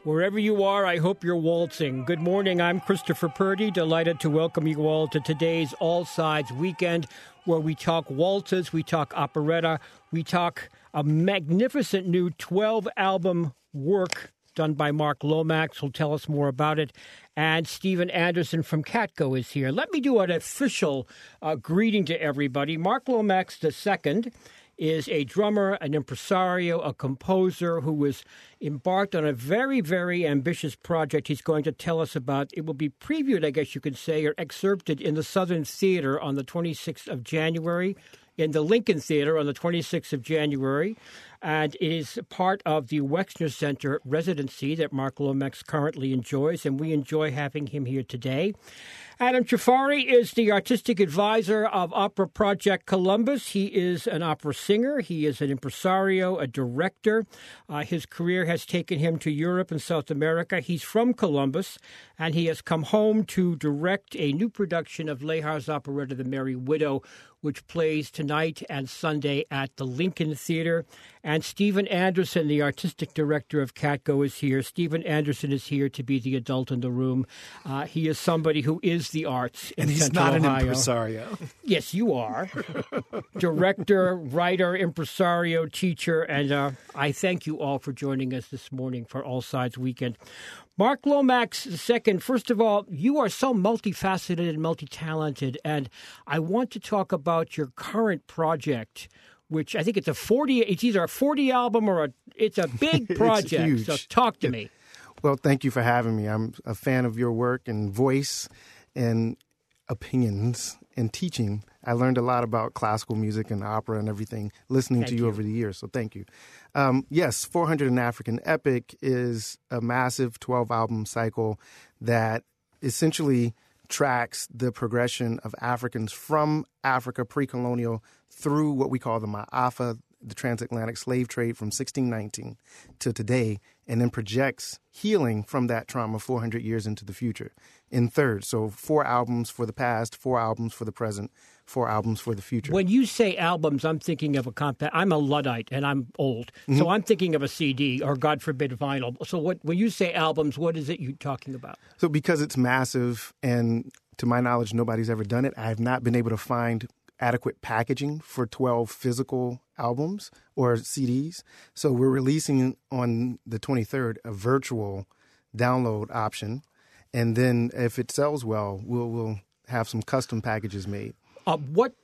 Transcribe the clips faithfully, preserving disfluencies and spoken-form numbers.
Wherever you are, I hope you're waltzing. Good morning, I'm Christopher Purdy, delighted to welcome you all to today's All Sides Weekend, where we talk waltzes, we talk operetta, we talk a magnificent new twelve-album work done by Mark Lomax, who'll tell us more about it, and Stephen Anderson from Catco is here. Let me do an official uh, greeting to everybody. Mark Lomax the Second is a drummer, an impresario, a composer who was embarked on a very, very ambitious project he's going to tell us about. It will be previewed, I guess you could say, or excerpted in the Southern Theater on the twenty-sixth of January, in the Lincoln Theater on the twenty-sixth of January. And it is part of the Wexner Center residency that Mark Lomax currently enjoys, and we enjoy having him here today. Adam Jafari is the artistic advisor of Opera Project Columbus. He is an opera singer. He is an impresario, a director. Uh, his career has taken him to Europe and South America. He's from Columbus, and he has come home to direct a new production of Lehar's operetta, The Merry Widow, which plays tonight and Sunday at the Lincoln Theater. And Stephen Anderson, the artistic director of Catco, is here. Stephen Anderson is here to be the adult in the room. Uh, he is somebody who is the arts in And he's Central not Ohio. an impresario. Yes, you are. Director, writer, impresario, teacher, and uh, I thank you all for joining us this morning for All Sides Weekend. Mark Lomax the Second, first of all, you are so multifaceted and multi-talented, and I want to talk about your current project, which I think it's a forty. It's either a forty album or a. It's a big project. It's huge. So talk to me. Well, thank you for having me. I'm a fan of your work and voice and opinions and teaching. I learned a lot about classical music and opera and everything listening Thank to you, you over the years. So thank you. Um, yes, four hundred An African Epic is a massive twelve-album cycle that essentially tracks the progression of Africans from Africa pre-colonial through what we call the Ma'afa, the transatlantic slave trade from sixteen nineteen to today, and then projects healing from that trauma four hundred years into the future in thirds. So four albums for the past, four albums for the present, four albums for the future. When you say albums, I'm thinking of a compact. I'm a Luddite, and I'm old. Mm-hmm. So I'm thinking of a C D or, God forbid, vinyl. So what when you say albums, what is it you're talking about? So because it's massive, and to my knowledge, nobody's ever done it, I have not been able to find adequate packaging for twelve physical albums or C Ds. So we're releasing on the twenty-third a virtual download option. And then if it sells well, we'll, we'll have some custom packages made. Uh, what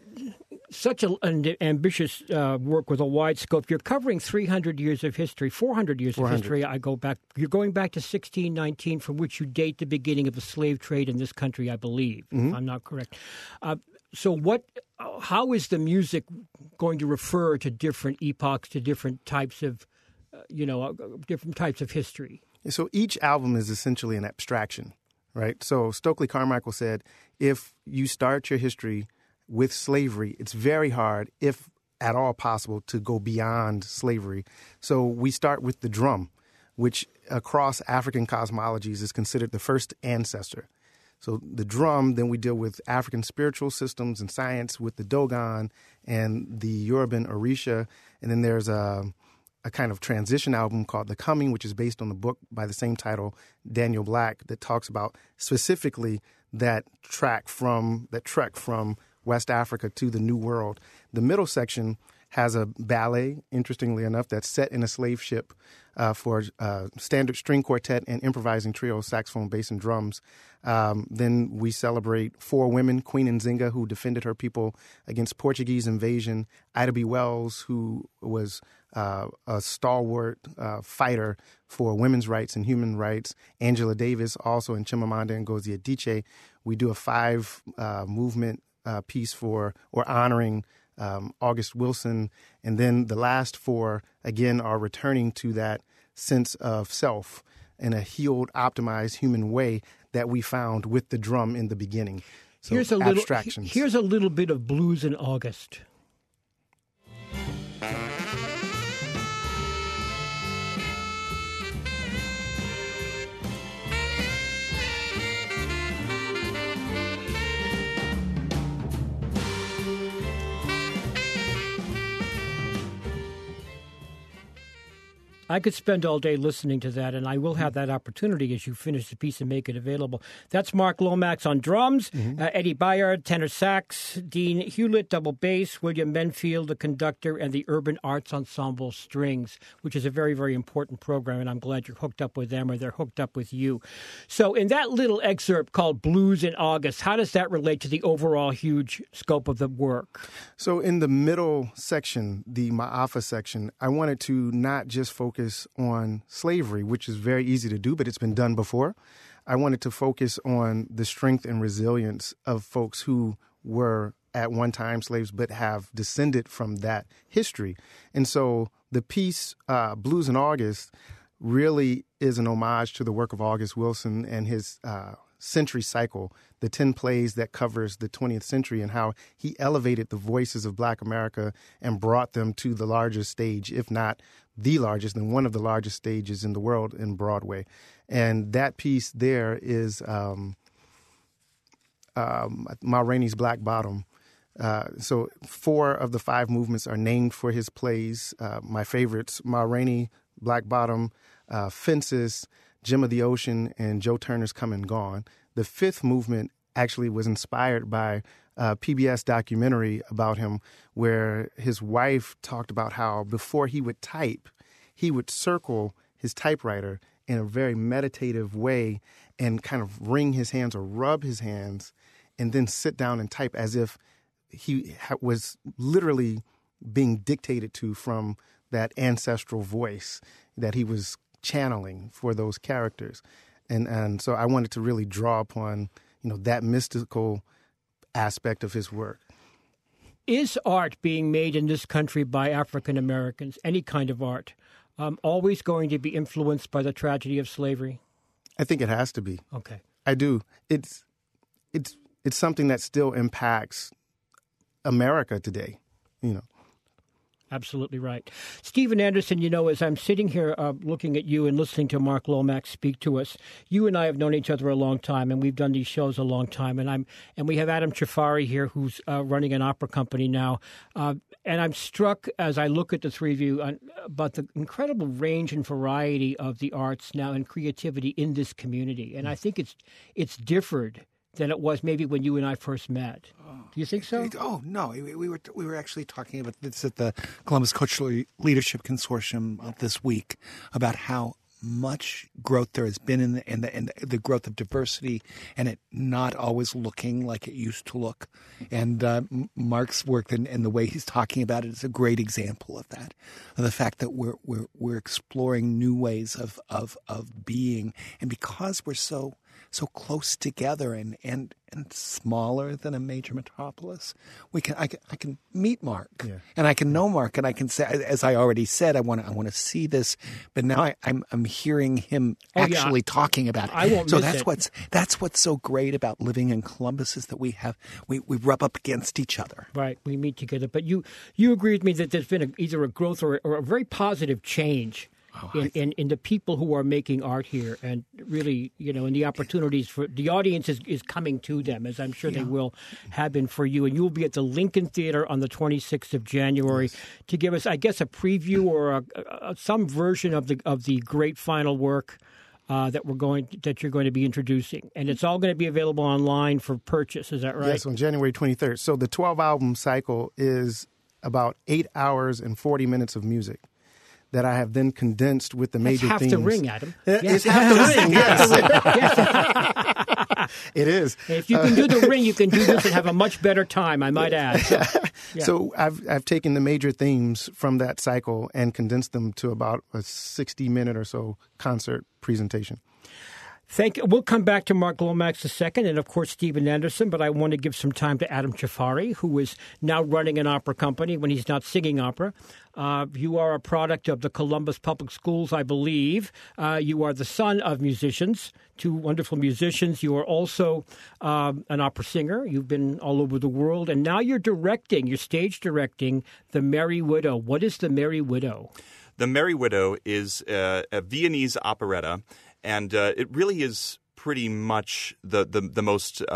such a, an ambitious uh, work with a wide scope. You're covering three hundred years of history, four hundred years of history. I go back. You're going back to sixteen nineteen, from which you date the beginning of the slave trade in this country, I believe, Mm-hmm. if I'm not correct. Uh, so what? How is the music going to refer to different epochs, to different types of, uh, you know, uh, different types of history? So each album is essentially an abstraction, right? So Stokely Carmichael said, if you start your history with slavery, it's very hard, if at all possible, to go beyond slavery. So we start with the drum, which across African cosmologies is considered the first ancestor. So the drum, then we deal with African spiritual systems and science with the Dogon and the Yoruban Orisha. And then there's a, a kind of transition album called The Coming, which is based on the book by the same title, Daniel Black, that talks about specifically that track from, that trek from West Africa to the New World. The middle section has a ballet, interestingly enough, that's set in a slave ship uh, for uh, standard string quartet and improvising trio, saxophone, bass, and drums. Um, then we celebrate four women: Queen Nzinga, who defended her people against Portuguese invasion; Ida B. Wells, who was uh, a stalwart uh, fighter for women's rights and human rights; Angela Davis, also in Chimamanda Ngozi Adichie. We do a five uh, movement uh, piece for or honoring Um, August Wilson. And then the last four, again, are returning to that sense of self in a healed, optimized human way that we found with the drum in the beginning. So here's a abstractions. little, here's a little bit of blues in August. I could spend all day listening to that, and I will have that opportunity as you finish the piece and make it available. That's Mark Lomax on drums, mm-hmm. uh, Eddie Bayard, tenor sax, Dean Hewlett, double bass, William Menfield, the conductor, and the Urban Arts Ensemble strings, which is a very, very important program, and I'm glad you're hooked up with them or they're hooked up with you. So in that little excerpt called Blues in August, how does that relate to the overall huge scope of the work? So in the middle section, the Ma'afa section, I wanted to not just focus on slavery, which is very easy to do, but it's been done before. I wanted to focus on the strength and resilience of folks who were at one time slaves but have descended from that history. And so the piece, uh, Blues in August, really is an homage to the work of August Wilson and his uh, century cycle, the ten plays that covers the twentieth century, and how he elevated the voices of Black America and brought them to the largest stage, if not the largest, and one of the largest stages in the world in Broadway. And that piece there is um, um, Ma Rainey's Black Bottom. Uh, so four of the five movements are named for his plays. Uh, my favorites, Ma Rainey, Black Bottom, uh, Fences, Gem of the Ocean, and Joe Turner's Come and Gone. The fifth movement actually was inspired by a P B S documentary about him where his wife talked about how before he would type, he would circle his typewriter in a very meditative way and kind of wring his hands or rub his hands and then sit down and type as if he was literally being dictated to from that ancestral voice that he was channeling for those characters. And and so I wanted to really draw upon, you know, that mystical aspect of his work. Is art being made in this country by African Americans, any kind of art, um, always going to be influenced by the tragedy of slavery? I think it has to be. Okay. I do. It's it's it's something that still impacts America today, you know. Absolutely right. Stephen Anderson, you know, as I'm sitting here uh, looking at you and listening to Mark Lomax speak to us, you and I have known each other a long time, and we've done these shows a long time. And I'm and we have Adam Chafari here, who's uh, running an opera company now. Uh, and I'm struck as I look at the three of you on, about the incredible range and variety of the arts now and creativity in this community. And I think it's it's differed than it was maybe when you and I first met. Oh, do you think so? Oh, no. We, we were we were actually talking about this at the Columbus Cultural Leadership Consortium this week about how much growth there has been in the, in the, in the growth of diversity and it not always looking like it used to look. And uh, Mark's work and, and the way he's talking about it is a great example of that, of the fact that we're we're we're exploring new ways of of of being, and because we're so so close together and, and, and smaller than a major metropolis, we can I can, I can meet Mark yeah. and I can know Mark and I can say, as I already said, I want to I want to see this, but now I, I'm I'm hearing him oh, actually yeah. talking about it. I won't so miss that's it. what's that's what's so great about living in Columbus is that we have we, we rub up against each other. Right, we meet together. But you you agree with me that there's been a, either a growth or, or a very positive change. Oh, in, in, in the people who are making art here, and really, you know, and the opportunities for the audience is, is coming to them, as I'm sure yeah. they will have been for you. And you will be at the Lincoln Theater on the twenty-sixth of January yes. to give us, I guess, a preview or a, a, some version of the of the great final work uh, that we're going that you're going to be introducing, and it's all going to be available online for purchase. Is that right? Yes, on January twenty-third. So the twelve album cycle is about eight hours and forty minutes of music that I have then condensed with the major That's half themes. the ring, Adam. It, yes. It's half the ring, yes. It is. If you can do the ring, you can do this and have a much better time, I might add. So, yeah. so I've I've taken the major themes from that cycle and condensed them to about a sixty-minute or so concert presentation. Thank you. We'll come back to Mark Lomax a second, and of course Stephen Anderson, but I want to give some time to Adam Chafari, who is now running an opera company when he's not singing opera. Uh, you are a product of the Columbus Public Schools, I believe. Uh, you are the son of musicians, two wonderful musicians. You are also um, an opera singer. You've been all over the world, and now you're directing, you're stage directing The Merry Widow. What is The Merry Widow? The Merry Widow is uh, a Viennese operetta. And uh, it really is pretty much the the, the most uh,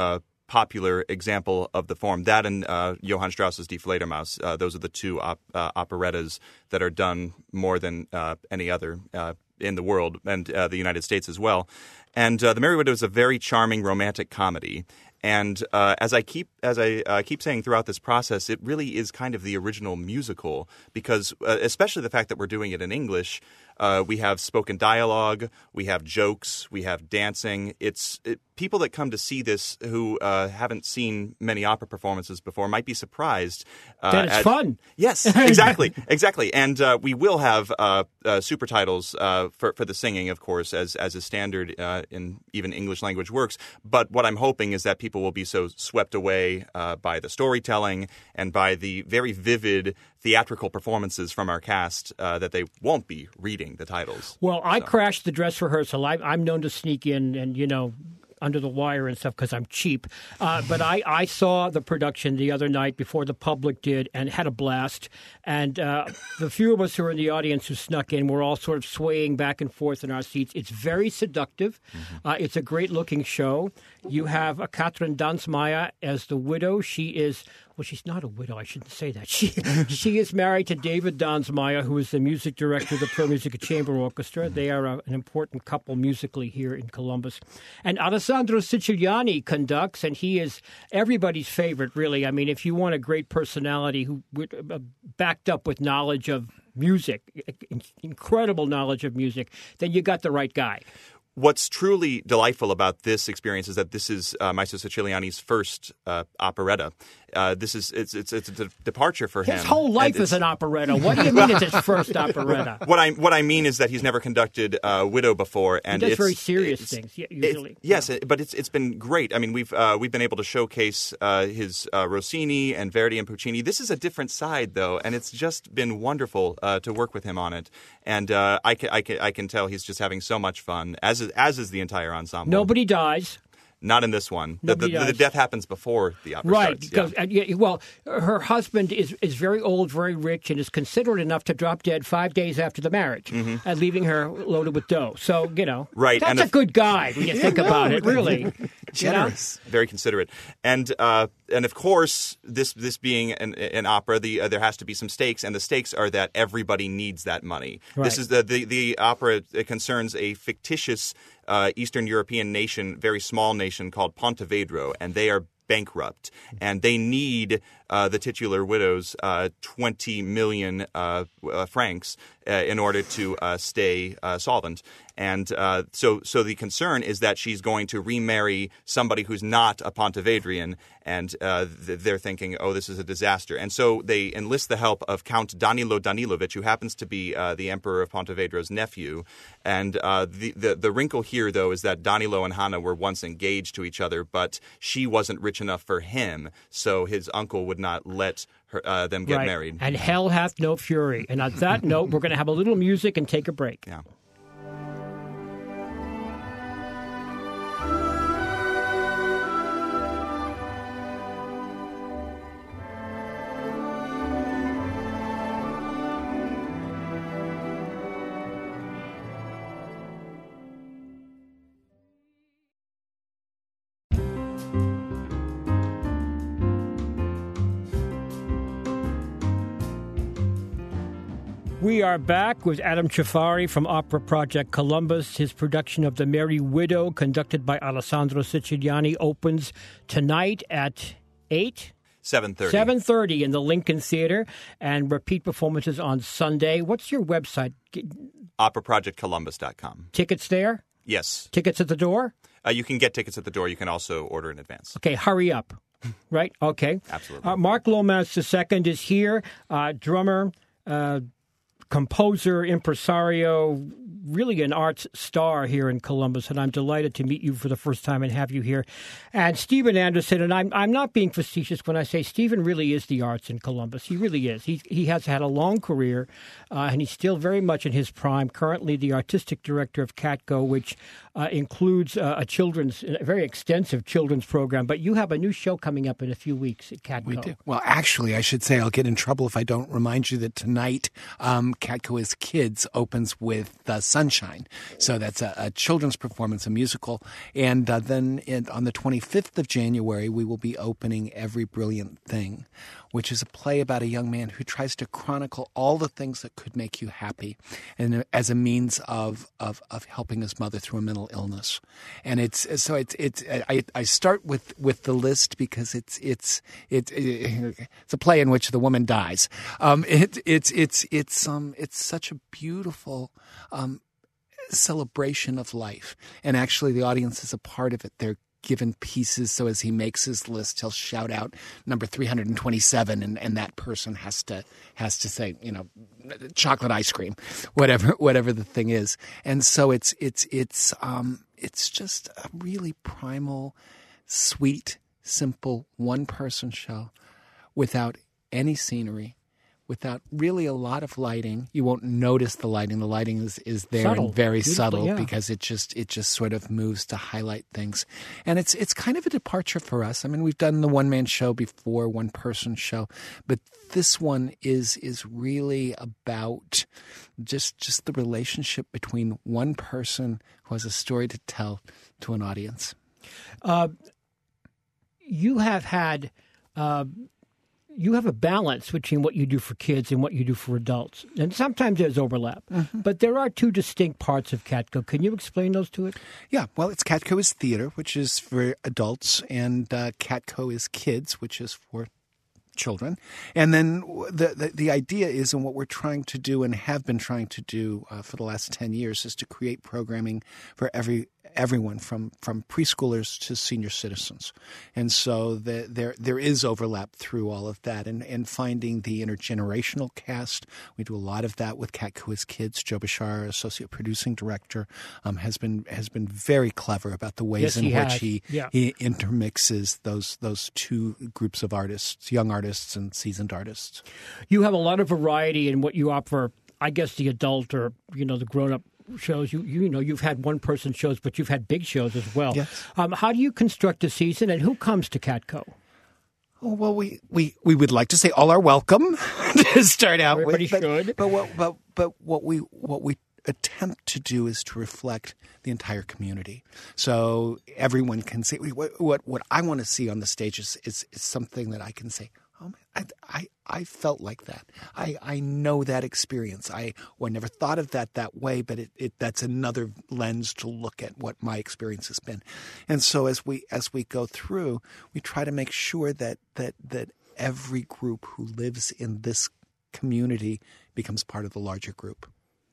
popular example of the form. That and uh, Johann Strauss's Die Fledermaus, uh, those are the two op- uh, operettas that are done more than uh, any other uh, in the world, and uh, the United States as well. And uh, The Merry Widow is a very charming romantic comedy. And uh, as I keep as I uh, keep saying throughout this process, it really is kind of the original musical because, uh, especially the fact that we're doing it in English, uh, we have spoken dialogue, we have jokes, we have dancing. It's it, people that come to see this who uh, haven't seen many opera performances before might be surprised. Uh, that it's at, fun. Yes, exactly, exactly. And uh, we will have uh, uh, super titles uh, for for the singing, of course, as as is standard uh, in even English language works. But what I'm hoping is that people People will be so swept away uh, by the storytelling and by the very vivid theatrical performances from our cast uh, that they won't be reading the titles. Well, I so. crashed the dress rehearsal. I, I'm known to sneak in and, you know, under the wire and stuff because I'm cheap. Uh, but I, I saw the production the other night before the public did and had a blast. And uh, the few of us who were in the audience who snuck in were all sort of swaying back and forth in our seats. It's very seductive. Mm-hmm. Uh, it's a great-looking show. You have uh, Katrin Dansmeyer as the widow. She is... Well, she's not a widow. I shouldn't say that. She she is married to David Dansmeyer, who is the music director of the Pro Musica Chamber Orchestra. They are a, an important couple musically here in Columbus. And Alessandro Siciliani conducts, and he is everybody's favorite, really. I mean, if you want a great personality who uh, backed up with knowledge of music, incredible knowledge of music, then you got the right guy. What's truly delightful about this experience is that this is uh, Maestro Siciliani's first uh, operetta. Uh, this is it's it's it's a de- departure for him. His whole life is an operetta. What do you mean it's his first operetta? What I what I mean is that he's never conducted uh, Widow before, and he does it's very serious it's, things. Yeah, usually, it, yes, it, but it's it's been great. I mean, we've uh, we've been able to showcase uh, his uh, Rossini and Verdi and Puccini. This is a different side, though, and it's just been wonderful uh, to work with him on it. And uh, I can I can I can tell he's just having so much fun, as is, as is the entire ensemble. Nobody dies. Not in this one. The, the, the death happens before the opera right, starts. Because, yeah. uh, yeah, well, her husband is, is very old, very rich, and is considerate enough to drop dead five days after the marriage, mm-hmm. and leaving her loaded with dough. So, you know, right. that's and a if, good guy when you yeah, think no, about it, really. Generous. You know? Very considerate. And uh, and of course, this this being an, an opera, the uh, there has to be some stakes, and the stakes are that everybody needs that money. Right. This is the, the, the opera it concerns a fictitious Uh, Eastern European nation, very small nation called Pontevedra, and they are bankrupt, and they need uh, the titular widow's uh, twenty million uh, uh, francs uh, in order to uh, stay uh, solvent. And uh, so, so the concern is that she's going to remarry somebody who's not a Pontevedrian, and uh, they're thinking, oh, this is a disaster. And so they enlist the help of Count Danilo Danilovich, who happens to be uh, the Emperor of Pontevedra's nephew. And uh, the, the the wrinkle here, though, is that Danilo and Hanna were once engaged to each other, but she wasn't rich enough for him, so his uncle would not let her, uh, them get right. married. And hell hath no fury. And on that note, we're going to have a little music and take a break. Yeah. We are back with Adam Cifari from Opera Project Columbus. His production of The Merry Widow, conducted by Alessandro Siciliani, opens tonight at eight? seven thirty. seven thirty in the Lincoln Theater, and repeat performances on Sunday. What's your website? opera project columbus dot com. Tickets there? Yes. Tickets at the door? Uh, you can get tickets at the door. You can also order in advance. Okay, hurry up. Right? Okay. Absolutely. Uh, Mark Lomas the Second is here, uh, drummer, uh, composer, impresario, really an arts star here in Columbus, and I'm delighted to meet you for the first time and have you here. And Stephen Anderson, and I'm I'm not being facetious when I say Stephen really is the arts in Columbus. He really is. He he has had a long career, uh, and he's still very much in his prime. Currently, the artistic director of Catco, which uh, includes uh, a children's, a very extensive children's program. But you have a new show coming up in a few weeks at Catco. We do. Well, actually, I should say I'll get in trouble if I don't remind you that tonight, um, Catco is Kids opens with the Sunday Sunshine. So that's a, a children's performance, a musical. And uh, then in, on the twenty-fifth of January, we will be opening Every Brilliant Thing, which is a play about a young man who tries to chronicle all the things that could make you happy, and as a means of of, of helping his mother through a mental illness. And it's so it's it's I, I start with, with the list because it's it's it's it's a play in which the woman dies. Um, it, it's it's it's um it's such a beautiful um, celebration of life, and actually the audience is a part of it. They're given pieces, so as he makes his list, he'll shout out number three hundred twenty-seven, and, and that person has to has to say, you know, chocolate ice cream, whatever whatever the thing is. And so it's it's it's um it's just a really primal, sweet, simple one person show without any scenery, without really a lot of lighting. You won't notice the lighting. The lighting is, is there Subtle. and very Beautiful, subtle yeah. because it just it just sort of moves to highlight things. And it's it's kind of a departure for us. I mean, we've done the one man show before, one person show, but this one is is really about just just the relationship between one person who has a story to tell to an audience. Uh, you have had. Uh, You have a balance between what you do for kids and what you do for adults. And sometimes there's overlap. Mm-hmm. But there are two distinct parts of Catco. Can you explain those to it? Yeah, well, it's Catco is theater, which is for adults, and uh, Catco is kids, which is for children. And then the, the the idea is, and what we're trying to do and have been trying to do uh, for the last ten years, is to create programming for every everyone from, from preschoolers to senior citizens. And so the, there there is overlap through all of that, and, and finding the intergenerational cast. We do a lot of that with Catco is Kids. Joe Bashar, associate producing director, um, has been has been very clever about the ways yes, in he which has. he yeah. he intermixes those those two groups of artists, young artists and seasoned artists. You have a lot of variety in what you offer, I guess, the adult or, you know, the grown-up shows. You you know, you've had one-person shows, but you've had big shows as well. Yes. Um, how do you construct a season, and who comes to Catco? Oh, well, we, we, we would like to say all are welcome to start out Everybody with. But, should. But what, but, but what we what we attempt to do is to reflect the entire community, so everyone can see what what, what I want to see on the stage is, is, is something that I can say, oh man, I, I, I felt like that. I, I know that experience. I, well, I never thought of that that way, but it, it that's another lens to look at what my experience has been. And so as we as we go through, we try to make sure that that that every group who lives in this community becomes part of the larger group.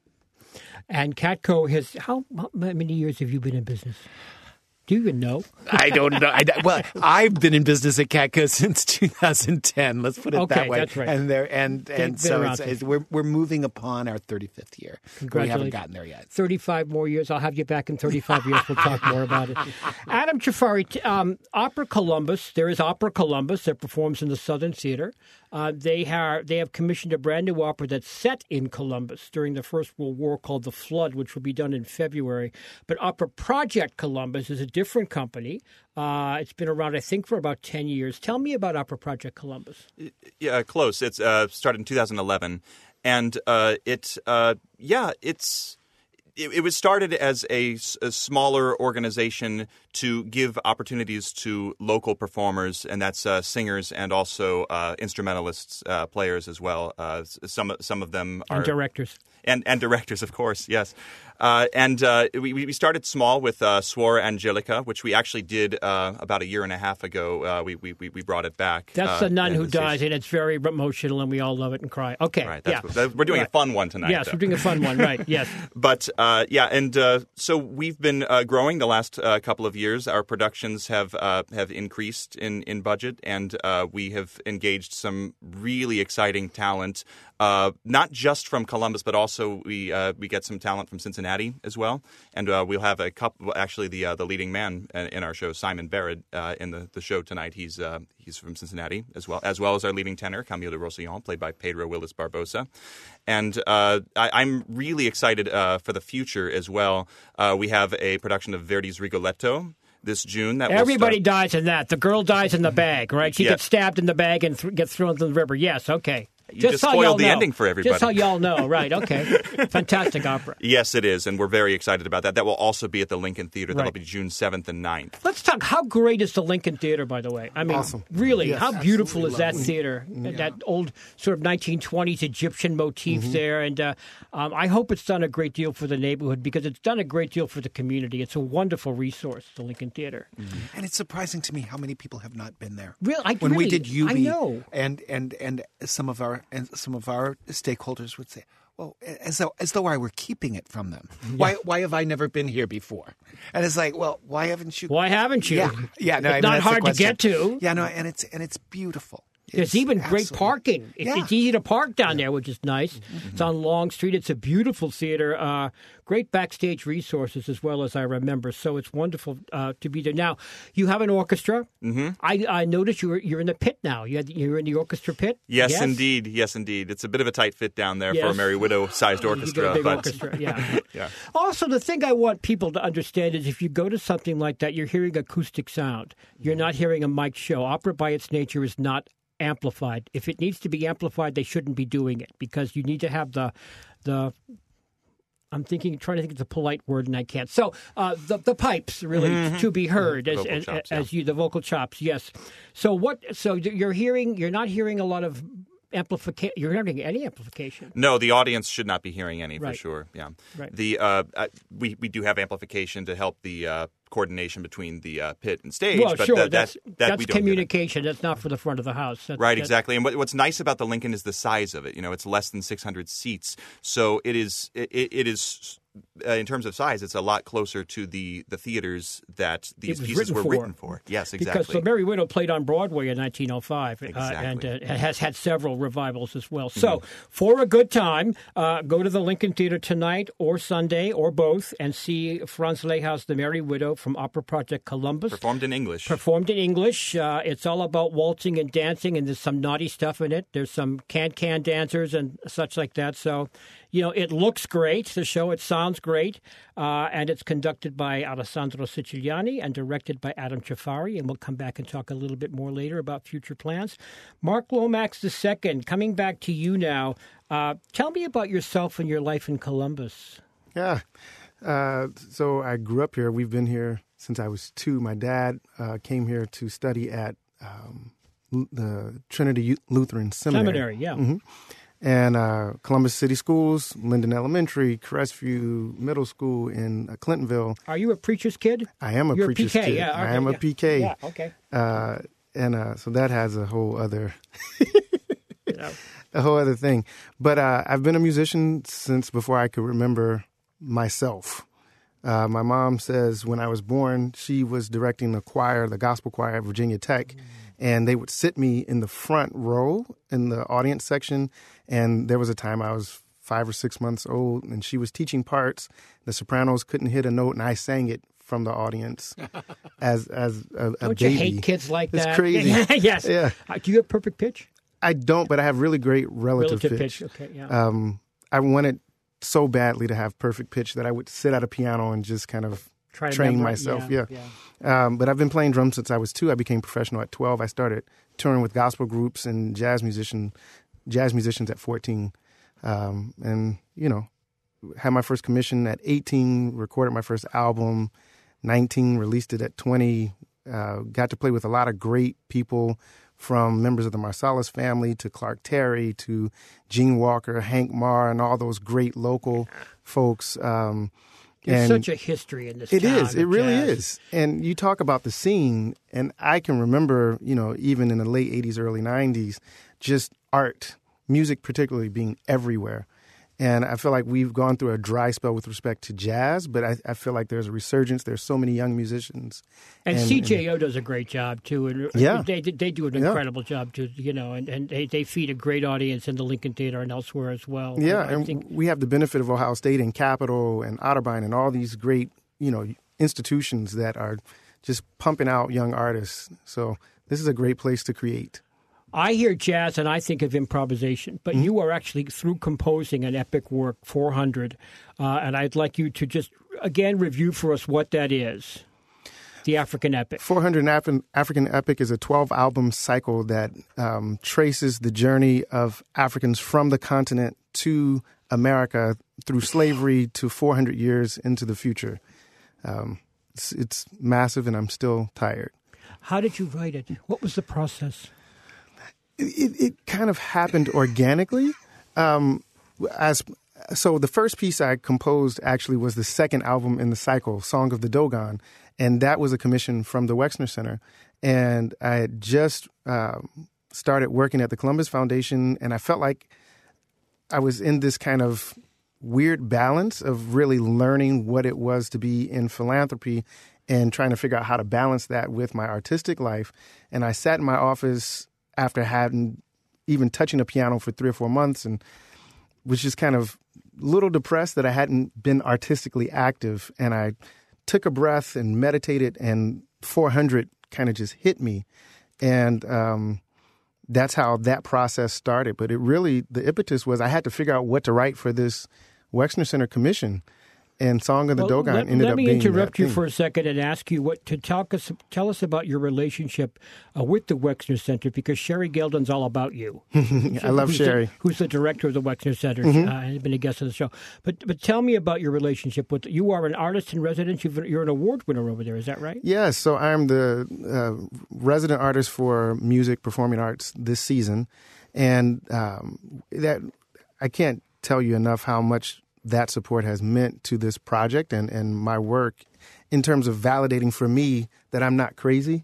And Catco has, how, how many years have you been in business? Do you even know? I don't know. I, well, I've been in business at Catco since two thousand ten. Let's put it okay, that way. That's right. And there, and and been so around it's, since- it's, we're we're moving upon our thirty-fifth year. We haven't Congratulations. gotten there yet. thirty-five more years. I'll have you back in thirty-five years. We'll talk more about it. Adam Jafari, t- um, Opera Columbus. There is Opera Columbus that performs in the Southern Theater. Uh, they have they have commissioned a brand new opera that's set in Columbus during the First World War called The Flood, which will be done in February. But Opera Project Columbus is a different company. Uh, it's been around, I think, for about ten years. Tell me about Opera Project Columbus. Yeah, close. It's uh, started in two thousand eleven, and uh, it uh, yeah, it's it, it was started as a, a smaller organization to give opportunities to local performers, and that's uh, singers and also uh, instrumentalists, uh, players as well. Uh, some some of them are And directors. And, and directors, of course, yes. Uh, and uh, we, we started small with uh, Suor Angelica, which we actually did uh, about a year and a half ago. Uh, we, we we brought it back. That's uh, the nun in who the station. dies, and it's very emotional, and we all love it and cry. Okay, Right. yeah. That's, that, we're doing Right. a fun one tonight. Yes, though. we're doing a fun one, right, yes. But uh, yeah, and uh, so we've been uh, growing the last uh, couple of years. Our productions have uh, have increased in, in budget, and uh, we have engaged some really exciting talent, uh, not just from Columbus, but also we uh, we get some talent from Cincinnati as well. And uh, we'll have a couple. Actually, the uh, the leading man in our show, Simon Barrett, uh, in the, the show tonight. He's uh, he's from Cincinnati as well, as well as our leading tenor, Camilo de Rosillon, played by Pedro Willis Barbosa. And uh, I, I'm really excited uh, for the future as well. Uh, we have a production of Verdi's Rigoletto this June. That will Everybody start- dies in that. The girl dies in the bag, right? She Yeah. gets stabbed in the bag and th- gets thrown into the river. Yes, okay. You just just so spoiled y'all the know. ending for everybody. Just so y'all know, right? Okay, fantastic opera. Yes, it is, and we're very excited about that. That will also be at the Lincoln Theater. That'll Right. be June seventh and ninth. Let's talk. How great is the Lincoln Theater, by the way? I mean, Awesome. really, Yes, how beautiful is absolutely that theater? That old sort of nineteen twenties Egyptian motif Mm-hmm. there, and uh, um, I hope it's done a great deal for the neighborhood because it's done a great deal for the community. It's a wonderful resource, the Lincoln Theater. And it's surprising to me how many people have not been there. Real, I when really, we did U B, I know. and and and some of our and some of our stakeholders would say, "Well, as though as though I were keeping it from them. Why why have I never been here before?" And it's like, well, why haven't you? Why haven't you? Yeah, yeah. No, It's I mean, not that's the hard to question. get to. Yeah, no, and it's and it's beautiful. There's It's even great absolutely- parking. It, Yeah. It's easy to park down there, which is nice. It's on Long Street. It's a beautiful theater. Uh, great backstage resources as well as I remember. So it's wonderful uh, to be there. Now, you have an orchestra. Mm-hmm. I, I noticed you were, you're in the pit now. You had, you're in the orchestra pit? Yes, indeed. Yes, indeed. It's a bit of a tight fit down there for Yes. a Merry Widow-sized You orchestra. get a big but orchestra, yeah. Yeah. Also, the thing I want people to understand is if you go to something like that, you're hearing acoustic sound. You're not hearing a mic show. Opera, by its nature, is not amplified. If it needs to be amplified, they shouldn't be doing it because you need to have the the. I'm thinking, trying to think of the polite word, and I can't. So uh, the the pipes really Mm-hmm. to be heard as Vocal as, chops, as yeah. you the vocal chops, yes. So what? So you're hearing, you're not hearing a lot of amplification. You're not hearing any amplification. No, the audience should not be hearing any Right. for sure. Yeah, Right. The uh, uh, we we do have amplification to help the uh, coordination between the uh, pit and stage. Well, but sure, that, that's that, that that's we don't get it. communication. That's not for the front of the house. That, Right, that- exactly. And what, what's nice about the Lincoln is the size of it. You know, it's less than six hundred seats, so it is it, it is uh, in terms of size, it's a lot closer to the the theaters that these was pieces written were for. written for. Yes, exactly. Because the Merry Widow played on Broadway in nineteen oh five, Exactly. uh, and uh, it has had several revivals as well. So, for a good time, uh, go to the Lincoln Theater tonight or Sunday or both and see Franz Lehau's The Merry Widow from Opera Project Columbus. Performed in English. Performed in English. Uh, it's all about waltzing and dancing, and there's some naughty stuff in it. There's some can-can dancers and such like that. So, you know, it looks great, the show. It sounds great. Uh, and it's conducted by Alessandro Siciliani and directed by Adam Chafari. And we'll come back and talk a little bit more later about future plans. Mark Lomax the Second, coming back to you now. Uh, tell me about yourself and your life in Columbus. Yeah. Uh, so I grew up here. We've been here since I was two. My dad uh, came here to study at um, L- the Trinity Lutheran Seminary. Seminary, yeah. Mhm. And uh, Columbus City Schools, Linden Elementary, Crestview Middle School in uh, Clintonville. Are you a preacher's kid? I am a You're preacher's a P K, kid. yeah. I okay, am a yeah. P K. Yeah, okay. Uh, and uh, so that has a whole other You know. a whole other thing. But uh, I've been a musician since before I could remember myself. Uh, my mom says when I was born, she was directing the choir, the gospel choir at Virginia Tech, and they would sit me in the front row in the audience section. And there was a time I was five or six months old, and she was teaching parts. The sopranos couldn't hit a note, and I sang it from the audience as as a, a Don't baby. you hate kids like It's that? crazy. Yes. Yeah. Uh, do you have perfect pitch? I don't, but I have really great relative, Relative pitch. pitch. Okay, yeah. Um, I wanted so badly to have perfect pitch that I would sit at a piano and just kind of Try to train memorize- myself. yeah, Yeah. Um, but I've been playing drums since I was two. I became professional at twelve. I started touring with gospel groups and jazz musician, jazz musicians at fourteen. Um, and, you know, had my first commission at eighteen, recorded my first album, nineteen, released it at twenty, uh, got to play with a lot of great people from members of the Marsalis family to Clark Terry to Gene Walker, Hank Marr, and all those great local folks. Um, There's and such a history in this it town is. It of really jazz. is. And you talk about the scene, and I can remember, you know, even in the late eighties, early nineties, just art, music particularly being everywhere. And I feel like we've gone through a dry spell with respect to jazz, but I, I feel like there's a resurgence. There's so many young musicians. And, C J O does a great job, too. And Yeah. they, they do an Yeah. incredible job, too, you know, and, and they, they feed a great audience in the Lincoln Theater and elsewhere as well. Yeah, I and think we have the benefit of Ohio State and Capitol and Otterbein and all these great, you know, institutions that are just pumping out young artists. So this is a great place to create. I hear jazz and I think of improvisation, but Mm-hmm. you are actually through composing an epic work, four hundred, uh, and I'd like you to just, again, review for us what that is. the African epic. four hundred Af- African Epic is a twelve-album cycle that um, traces the journey of Africans from the continent to America through slavery to four hundred years into the future. Um, it's, it's massive, and I'm still tired. How did you write it? What was the process? It, it, it kind of happened organically. Um, as so, the first piece I composed actually was the second album in the cycle, Song of the Dogon, and that was a commission from the Wexner Center. And I had just um, started working at the Columbus Foundation, and I felt like I was in this kind of weird balance of really learning what it was to be in philanthropy and trying to figure out how to balance that with my artistic life. And I sat in my office after having even touching a piano for three or four months and was just kind of a little depressed that I hadn't been artistically active. And I took a breath and meditated, and four hundred kind of just hit me. And um, that's how that process started. But it really, the impetus was I had to figure out what to write for this Wexner Center commission. And Song of the well, Dogon let, ended let up me being interrupt that you thing. for a second and ask you what to talk us tell us about your relationship uh, with the Wexner Center, because Sherry Geldon's all about you. I love who's Sherry. The, who's the director of the Wexner Center Mm-hmm. uh, and has been a guest on the show. But but tell me about your relationship with. You are an artist in residence. You've, you're an award winner over there. Is that right? Yes, so I'm the uh, resident artist for music, performing arts this season, and um, that I can't tell you enough how much that support has meant to this project and, and my work in terms of validating for me that I'm not crazy.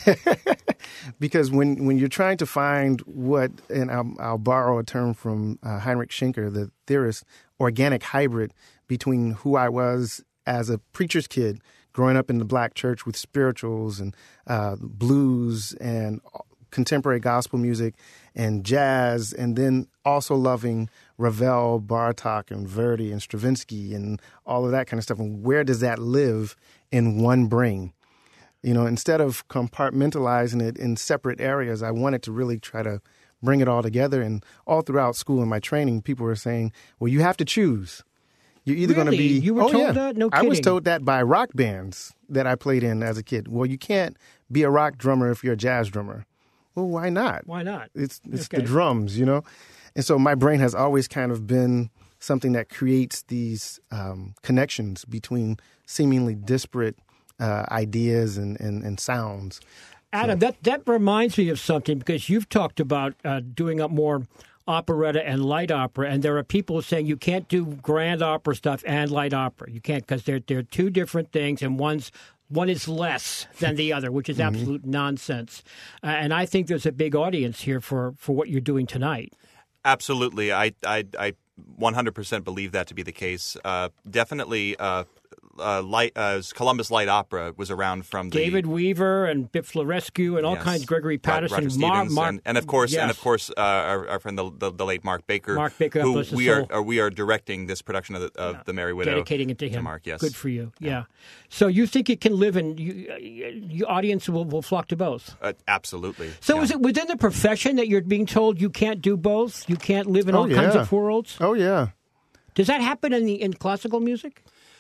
Because when, when you're trying to find what, and I'll, I'll borrow a term from uh, Heinrich Schenker, the theorist, organic hybrid between who I was as a preacher's kid growing up in the black church with spirituals and uh, blues and contemporary gospel music and jazz, and then also loving Ravel, Bartok, and Verdi, and Stravinsky, and all of that kind of stuff. And where does that live in one brain? You know, instead of compartmentalizing it in separate areas, I wanted to really try to bring it all together. And all throughout school and my training, people were saying, well, you have to choose. You're either Really? going to be... You were oh, told yeah. that? No I was kidding. told that by rock bands that I played in as a kid. Well, you can't be a rock drummer if you're a jazz drummer. Well, why not? Why not? It's it's Okay. the drums, you know? And so my brain has always kind of been something that creates these um, connections between seemingly disparate uh, ideas and, and, and sounds. Adam, that, that reminds me of something, because you've talked about uh, doing up more operetta and light opera, and there are people saying you can't do grand opera stuff and light opera. You can't, because they're, they're two different things, and one's one is less than the other, which is Mm-hmm. absolute nonsense. Uh, and I think there's a big audience here for, for what you're doing tonight. Absolutely. I, I, I one hundred percent believe that to be the case. Uh, definitely, uh, uh, light, uh, Columbus Light Opera was around from the David Weaver and Biff Florescu and all Yes. kinds, Gregory Rod- Patterson, Roger Mar- Stevens, Mark, and, and of course, and yes. of course, uh, our, our friend the, the, the late Mark Baker, Mark Baker, who bless his we are, soul. are we are directing this production of the, of the Merry Widow, dedicating it to him. Mark, yes, Good for you. Yeah. So you think it can live, and you, your audience will, will flock to both. uh, absolutely. So yeah. is it within the profession that you're being told you can't do both? You can't live in Oh, all kinds yeah. of worlds? Oh, yeah. Does that happen in the in classical music?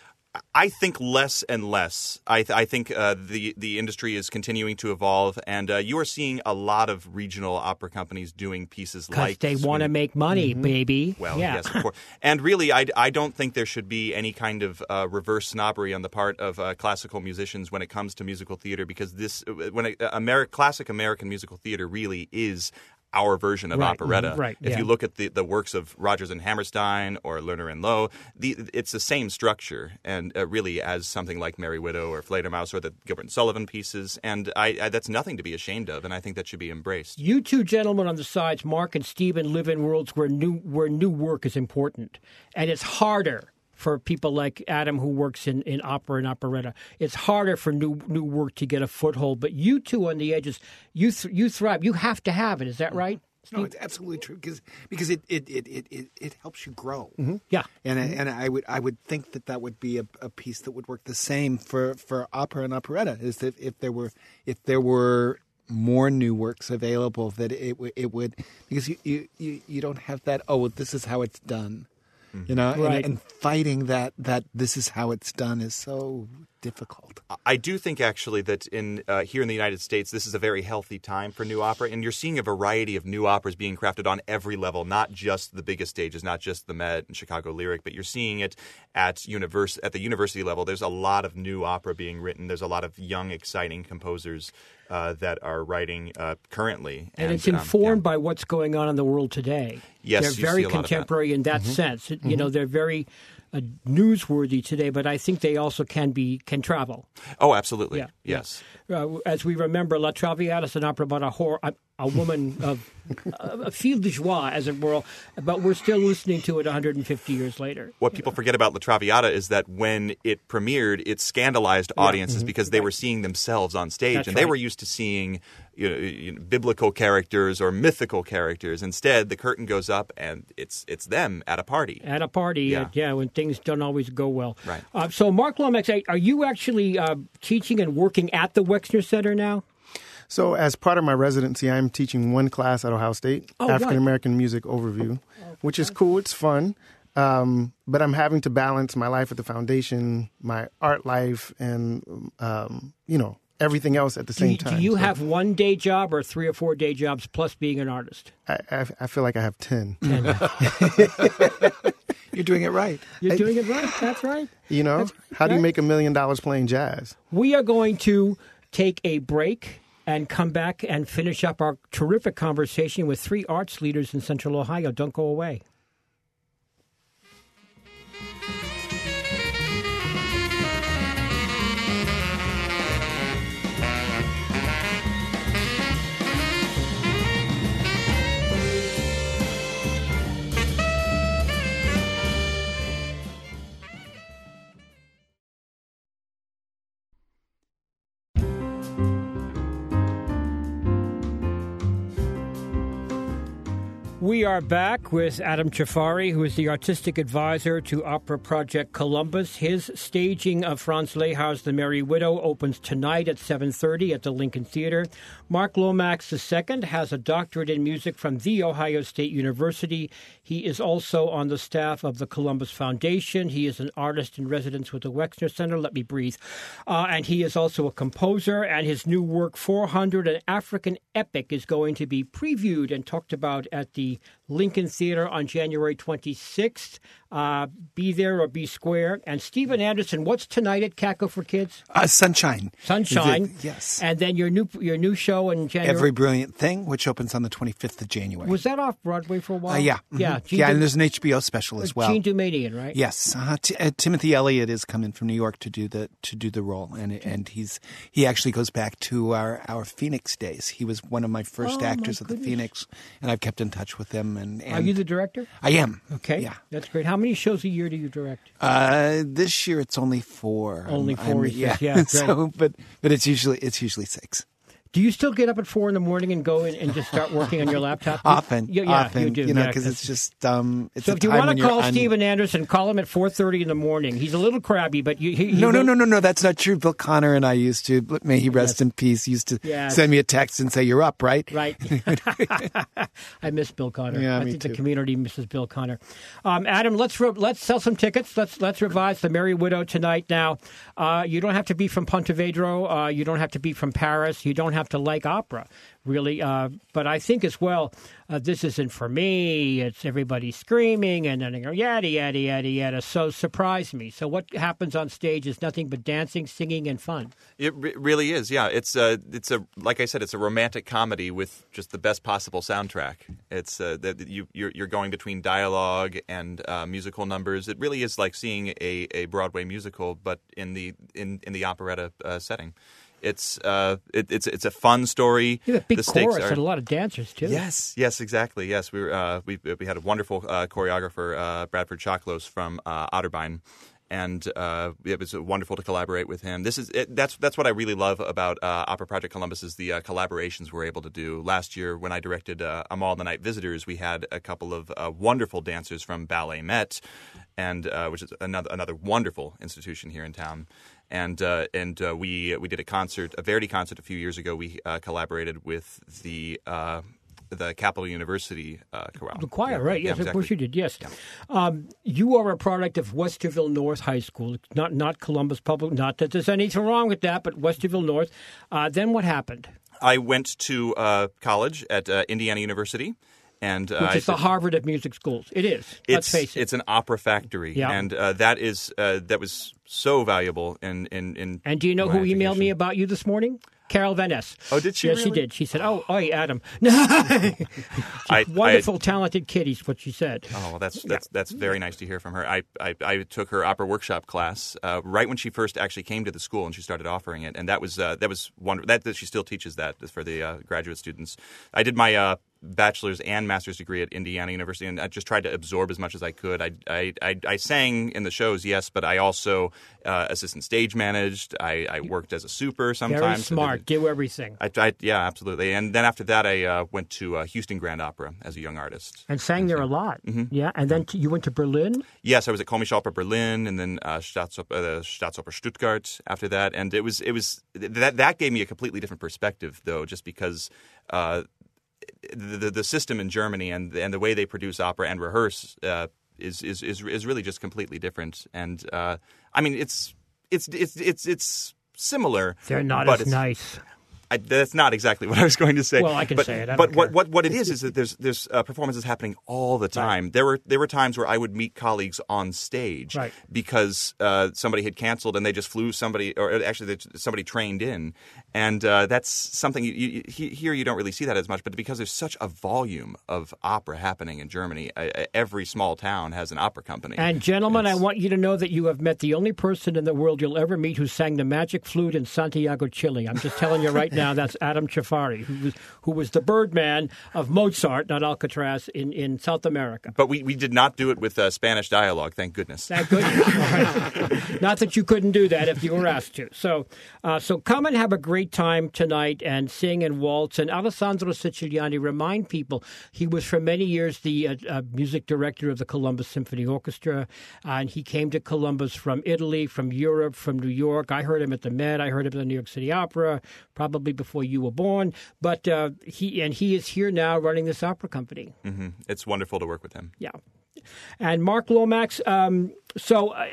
I think less and less. I, th- I think uh, the the industry is continuing to evolve, and uh, you are seeing a lot of regional opera companies doing pieces Because like they want to Sweeney- make money, baby. Well, yeah. yes, of course. And really, I, I don't think there should be any kind of uh, reverse snobbery on the part of uh, classical musicians when it comes to musical theater, because this when it, Ameri- classic American musical theater really is our version of Right, operetta. mhm, right, If yeah. you look at the, the works of Rodgers and Hammerstein or Lerner and Loewe, the, it's the same structure, and uh, really as something like Merry Widow or Fledermaus or the Gilbert and Sullivan pieces, and I, I, that's nothing to be ashamed of, and I think that should be embraced. You two gentlemen on the sides, Mark and Stephen, live in worlds where new where new work is important, and it's harder for people like Adam who works in, in opera and operetta. It's harder for new new work to get a foothold. But you two on the edges, you th- you thrive. You have to have it. Is that right? No, it's absolutely true because because it it, it, it, it it helps you grow. Yeah. And I, and I would I would think that that would be a, a piece that would work the same for, for opera and operetta. Is that if there were if there were more new works available, that it would it would because you, you, you, you don't have that. Oh, well, this is how it's done. You know, Right. and, and fighting that that this is how it's done is so difficult. I do think actually that in uh, here in the United States, this is a very healthy time for new opera, and you're seeing a variety of new operas being crafted on every level, not just the biggest stages, not just the Met and Chicago Lyric, but you're seeing it at univers- at the university level. There's a lot of new opera being written. There's a lot of young, exciting composers uh, that are writing uh, currently. And, and it's informed um, yeah. by what's going on in the world today. Yes, they're very contemporary in that mm-hmm. sense. Mm-hmm. You know, they're very uh, newsworthy today, but I think they also can be can travel. Oh, absolutely. Yeah. Yes. Uh, as we remember, La Traviata is an opera about a whore, a, a woman of a fille de joie, as it were, but we're still listening to it one hundred fifty years later. What people know? forget about La Traviata is that when it premiered, it scandalized audiences yeah. mm-hmm. because they right. were seeing themselves on stage, That's and right. they were used to seeing you know, you know, biblical characters or mythical characters. Instead, the curtain goes up, and it's it's them at a party. At a party, yeah, uh, yeah when things don't always go well. Right. Uh, so, Mark Lomax, are you actually uh, teaching and working at the Wexner Center now? So as part of my residency, I'm teaching one class at Ohio State, oh, African American Music Overview, oh, which is cool. It's fun. Um, but I'm having to balance my life at the foundation, my art life, and, um, you know, everything else at the same do you, time. Do you so have one day job or three or four day jobs plus being an artist? I, I, I feel like I have ten. ten. You're doing it right. You're doing it right. That's right. You know, right. how do you right. make a million dollars playing jazz? We are going to take a break and come back and finish up our terrific conversation with three arts leaders in Central Ohio. Don't go away. We are back with Adam Jafari, who is the artistic advisor to Opera Project Columbus. His staging of Franz Lehar's The Merry Widow opens tonight at seven thirty at the Lincoln Theater. Mark Lomax the Second has a doctorate in music from The Ohio State University. He is also on the staff of the Columbus Foundation. He is an artist in residence with the Wexner Center. Let me breathe. Uh, and he is also a composer, and his new work, four hundred, an African epic, is going to be previewed and talked about at the Lincoln Theater on January twenty-sixth. Uh, be there or be square. And Stephen Anderson, what's tonight at Caco for Kids? Uh, Sunshine. Sunshine. Yes. And then your new your new show in January. Every Brilliant Thing, which opens on the twenty-fifth of January. Was that off Broadway for a while? Uh, yeah. Mm-hmm. Yeah. Gene yeah, Du- and there's an H B O special as well. Gene Dumanian, right? Yes. Uh, T- uh, Timothy Elliott is coming from New York to do the to do the role, and and he's he actually goes back to our, our Phoenix days. He was one of my first oh, actors my at the Phoenix, and I've kept in touch with him. And, and Are you the director? I am. Okay. Yeah. That's great. How many shows a year do you direct? Uh, this year it's only four. Only I'm, four. I'm, yeah. yeah great. so, but but it's usually it's usually six. Do you still get up at four in the morning and go in and just start working on your laptop? Often, yeah, yeah, often, you do. You know, yeah, because it's just um, it's so a if you time want when to you're call un- Stephen Anderson, call him at four thirty in the morning. He's a little crabby, but you, he, he no, will... no, no, no, no. That's not true. Bill Connor and I used to, may he rest yes. in peace, used to yes. send me a text and say, "You're up, right?" Right. I miss Bill Connor. Yeah, I me think too. the community misses Bill Connor. Um, Adam, let's re- let's sell some tickets. Let's let's revise The Merry Widow tonight. Now, uh, you don't have to be from Pontevedra. Uh, you don't have to be from Paris. You don't have to like opera, really. Uh, but I think as well, uh, this isn't for me. It's everybody screaming and then yada, yada, yada, yada. So surprise me. So what happens on stage is nothing but dancing, singing, and fun. It re- really is, yeah. It's a, it's a, like I said, it's a romantic comedy with just the best possible soundtrack. It's uh, that you you're, you're going between dialogue and uh, musical numbers. It really is like seeing a, a Broadway musical, but in the in, in the operetta uh, setting. It's uh, it, it's it's a fun story. You have a big the stakes chorus are, and a lot of dancers too. Yes, yes, exactly. Yes, we were uh, we we had a wonderful uh, choreographer, uh, Bradford Chaklos from uh, Otterbein, and uh, it was wonderful to collaborate with him. This is it, that's that's what I really love about uh, Opera Project Columbus is the uh, collaborations we're able to do. Last year, when I directed uh, Amal the Night Visitors, we had a couple of uh, wonderful dancers from Ballet Met, and uh, which is another another wonderful institution here in town. And uh, and uh, we we did a concert, a Verdi concert a few years ago. We uh, collaborated with the uh, the Capital University uh, chorale. The choir, Yeah, right? yeah, Yes, of exactly. course you did. Yes, um, you are a product of Westerville North High School, not not Columbus Public. Not that there's anything wrong with that, but Westerville North. Uh, then what happened? I went to uh, college at uh, Indiana University. And, uh, Which is I, the Harvard of music schools. It is. It's, Let's face it. It's an opera factory, Yeah. and uh, that is uh, that was so valuable in in. in And do you know my who emailed me education. about you this morning? Carol Van Ness. Oh, did she Yes, she really? did. She said, "Oh, oi, Adam." I- Wonderful, talented kid, is what she said. Oh, well, that's that's that's very nice to hear from her. I I, I took her opera workshop class uh, right when she first actually came to the school, and she started offering it, and that was uh, that was wonderful. That, that she still teaches that for the uh, graduate students. I did my uh, bachelor's and master's degree at Indiana University, and I just tried to absorb as much as I could. I I, I, I sang in the shows, yes, but I also uh, assistant stage managed. I, I worked as a super sometimes. Very smart. Do everything. I, I, yeah, absolutely. And then after that, I uh, went to uh, Houston Grand Opera as a young artist. And sang there a lot. Mm-hmm. Yeah. And then t- you went to Berlin. Yes, I was at Komische Oper Berlin, and then uh, Staatsoper, uh, Staatsoper Stuttgart after that. And it was it was that that gave me a completely different perspective, though, just because uh, the, the the system in Germany and and the way they produce opera and rehearse uh, is, is is is really just completely different. And uh, I mean, it's it's it's it's it's similar. They're not but as it's, nice. I, that's not exactly what I was going to say. Well, I can but, say it. I but don't what, care. what what it is is that there's there's uh, performances happening all the time. There were there were times where I would meet colleagues on stage Right. because uh, somebody had canceled and they just flew somebody, or actually they- somebody trained in, and uh, that's something you, you, he- here you don't really see that as much. But because there's such a volume of opera happening in Germany, uh, every small town has an opera company. And gentlemen, I It's- want you to know that you have met the only person in the world you'll ever meet who sang the magic flute in Santiago, Chile. I'm just telling you right now, that's Adam Chafari, who was who was the Birdman of Mozart, not Alcatraz, in, in South America. But we, we did not do it with uh, Spanish dialogue, thank goodness. Thank goodness. Right. Not that you couldn't do that if you were asked to. So, uh, so come and have a great time tonight and sing and waltz. And Alessandro Siciliani, remind people, he was for many years the uh, uh, music director of the Columbus Symphony Orchestra, and he came to Columbus from Italy, from Europe, from New York. I heard him at the Met. I heard him at the New York City Opera, probably before you were born. But uh, he and he is here now running this opera company. hmm It's wonderful to work with him. Yeah. And Mark Lomax, um, so uh,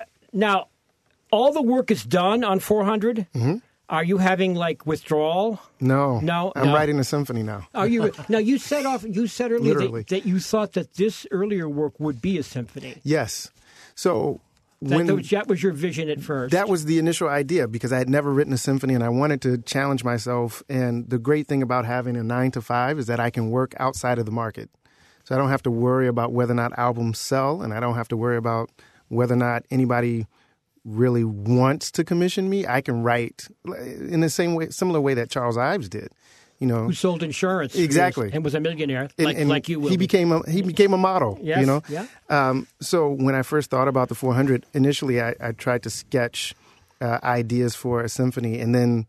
now all the work is done on four hundred. Mm-hmm. Are you having like withdrawal? No, No, I'm no. writing a symphony now. Are you now? You said off. You said earlier Literally. that, that you thought that this earlier work would be a symphony. Yes. So That, when was, that was your vision at first. that was the initial idea, because I had never written a symphony and I wanted to challenge myself. And the great thing about having a nine to five is that I can work outside of the market. So I don't have to worry about whether or not albums sell, and I don't have to worry about whether or not anybody really wants to commission me. I can write in the same way, similar way that Charles Ives did. You know, who sold insurance for Exactly. years and was a millionaire, and- like, and like you will. he be. became a he became a model. Yes, You know, yeah. Um, so when I first thought about the four hundred, initially I, I tried to sketch uh, ideas for a symphony, and then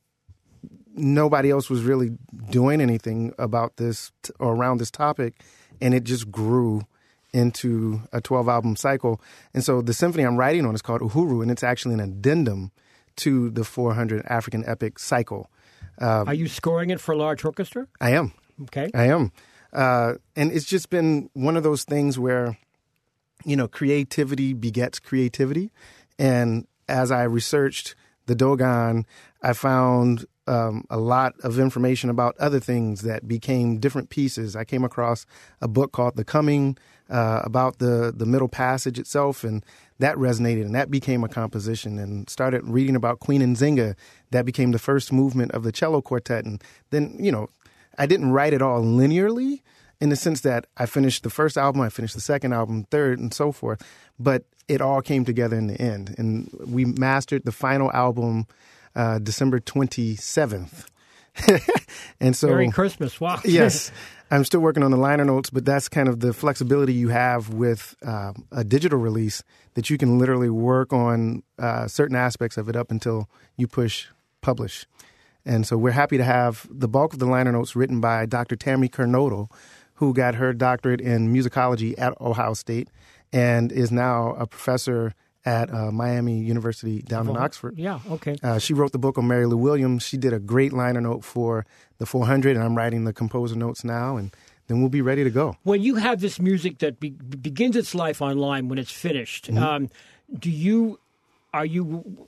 nobody else was really doing anything about this t- or around this topic, and it just grew into a twelve album cycle. And so the symphony I'm writing on is called Uhuru, and it's actually an addendum to the four hundred African epic cycle. Are you scoring it for a large orchestra? I am. Okay. I am. Uh, and it's just been one of those things where, you know, creativity begets creativity. And as I researched the Dogon, I found um, a lot of information about other things that became different pieces. I came across a book called The Coming, uh, about the, the middle passage itself, and that resonated, and that became a composition, and started reading about Queen Nzinga. That became the first movement of the cello quartet. And then, you know, I didn't write it all linearly in the sense that I finished the first album, I finished the second album, third, and so forth. But it all came together in the end. And we mastered the final album uh, December twenty-seventh. And so, Merry Christmas. Wow. yes, I'm still working on the liner notes, but that's kind of the flexibility you have with uh, a digital release, that you can literally work on uh, certain aspects of it up until you push publish. And so we're happy to have the bulk of the liner notes written by Doctor Tammy Kernodle, who got her doctorate in musicology at Ohio State and is now a professor at uh, Miami University down in Oxford. Yeah, okay. Uh, she wrote the book on Mary Lou Williams. She did a great liner note for the four hundred, and I'm writing the composer notes now, and then we'll be ready to go. When you have this music that be- begins its life online, when it's finished, Mm-hmm. um, do you are you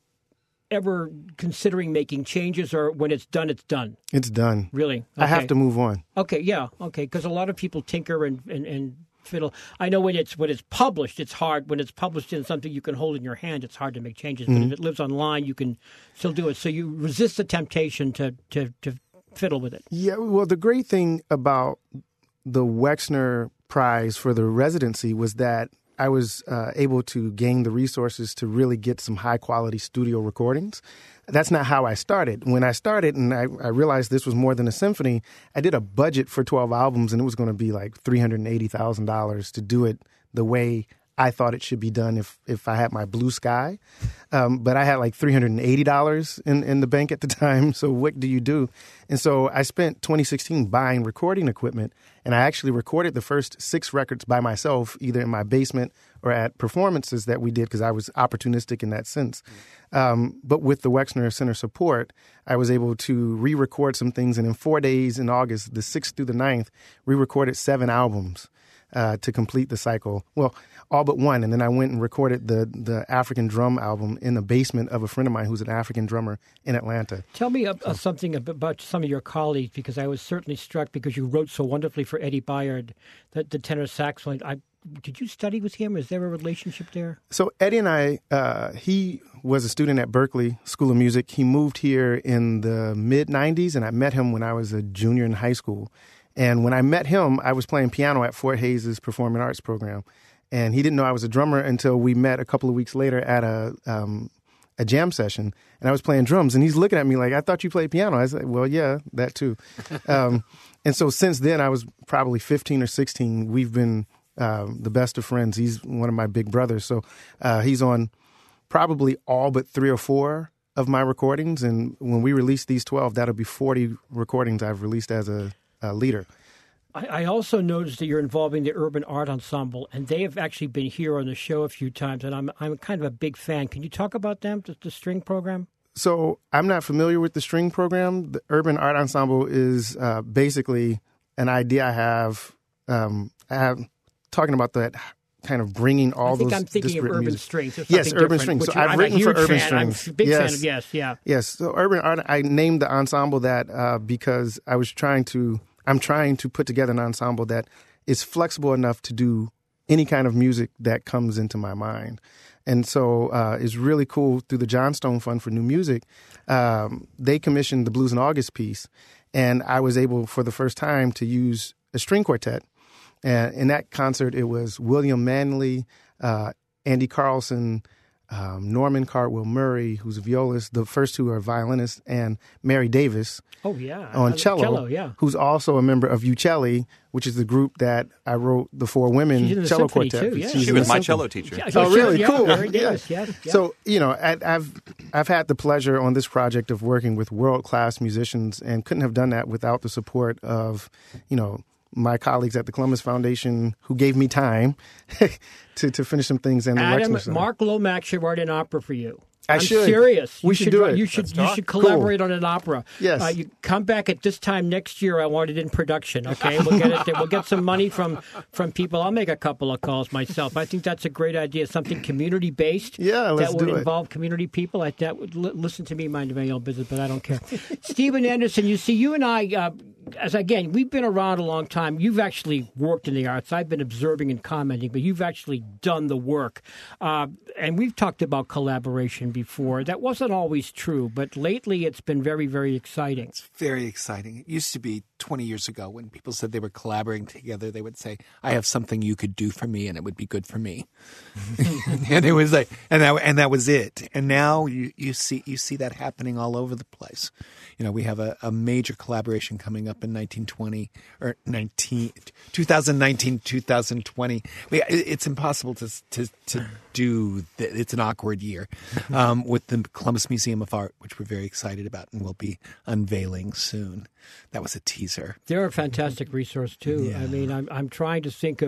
ever considering making changes, or when it's done, it's done? It's done. Really? I have Okay. to move on. Okay, yeah, okay, because a lot of people tinker and, and, and fiddle. I know when it's when it's published, it's hard. When it's published in something you can hold in your hand, it's hard to make changes. But if it lives online, you can still do it. So you resist the temptation to, to, to fiddle with it. Yeah, well, the great thing about the Wexner Prize for the residency was that I was uh, able to gain the resources to really get some high-quality studio recordings. That's not how I started. When I started and I, I realized this was more than a symphony, I did a budget for twelve albums, and it was going to be like three hundred eighty thousand dollars to do it the way I thought it should be done if, if I had my blue sky. Um, but I had like three hundred eighty dollars in, in the bank at the time, so what do you do? And so I spent twenty sixteen buying recording equipment, and I actually recorded the first six records by myself, either in my basement or at performances that we did, because I was opportunistic in that sense. Um, but with the Wexner Center support, I was able to re-record some things, and in four days in August, the sixth through the ninth, re-recorded seven albums uh, to complete the cycle. Well, all but one, and then I went and recorded the the African drum album in the basement of a friend of mine who's an African drummer in Atlanta. Tell me uh, uh, something ab- about some of your colleagues, because I was certainly struck because you wrote so wonderfully for Eddie Bayard, the, the tenor saxophone. I, did you study with him? Is there a relationship there? So Eddie and I, uh, he was a student at Berklee School of Music. He moved here in the mid nineties, and I met him when I was a junior in high school. And when I met him, I was playing piano at Fort Hayes' Performing Arts program. And he didn't know I was a drummer until we met a couple of weeks later at a um, a jam session. And I was playing drums, and he's looking at me like, I thought you played piano. I said, well, yeah, that too. um, and so since then, I was probably fifteen or sixteen. We've been um, the best of friends. He's one of my big brothers. So uh, he's on probably all but three or four of my recordings. And when we release these twelve, that'll be forty recordings I've released as a, a leader. I also noticed that you're involving the Urban Art Ensemble, and they have actually been here on the show a few times, and I'm I'm kind of a big fan. Can you talk about them, the, the string program? So I'm not familiar with the string program. The Urban Art Ensemble is uh, basically an idea I have. Um, I have talking about that kind of bringing all I think those I'm thinking of disparate Urban music. Strings. Or Yes, something Urban different, Strings. So which I've I'm written a huge for Urban fan. Strings. I'm a big yes. fan of yes, yeah. Yes. So Urban Art, I named the ensemble that uh, because I was trying to. I'm trying to put together an ensemble that is flexible enough to do any kind of music that comes into my mind. And so uh, it's really cool. Through the Johnstone Fund for New Music, um, they commissioned the Blues in August piece, and I was able for the first time to use a string quartet. And in that concert, it was William Manley, uh, Andy Carlson, um, Norman Cardwell Murray, who's a violist. The first two are violinists, and Mary Davis. Oh, yeah. On Uh, cello, cello, yeah. who's also a member of Uccelli, which is the group that I wrote the Four Women She's in the cello symphony, quartet. too, yeah. She's She in was the my symphony. cello teacher. Yeah, Oh, really? yeah, Cool. Mary Yeah. Davis, yes, yeah. So, you know, I, I've I've had the pleasure on this project of working with world-class musicians, and couldn't have done that without the support of, you know, my colleagues at the Columbus Foundation who gave me time to, to finish some things. And the Adam, Wexner Center. Mark Lomax should write an opera for you. I I'm should. serious. We You should do write- it. You should. Let's You talk. should collaborate on an opera. Yes. Uh, you come back at this time next year. I want it in production. Okay, we'll get it. There. We'll get some money from from people. I'll make a couple of calls myself. I think that's a great idea. Something community based. Yeah, let's that would do it. involve community people. Like that would li- listen to me, mind my own business, but I don't care. Stephen Anderson, you see, you and I, uh, as again, we've been around a long time. You've actually worked in the arts. I've been observing and commenting, but you've actually done the work. Uh, and we've talked about collaboration before. That wasn't always true, but lately it's been very, very exciting. Very exciting. It used to be twenty years ago when people said they were collaborating together, they would say, I have something you could do for me and it would be good for me. And it was like, and that, and that was it. And now you, you see, you see that happening all over the place. You know, we have a, a major collaboration coming up in nineteen twenty or nineteen, twenty nineteen, twenty twenty. We, it's impossible to, to, to do, th- it's an awkward year, um, with the Columbus Museum of Art, which we're very excited about and will be unveiling soon. That was a teaser. They're a fantastic resource too. Yeah. I mean, I'm I'm trying to think of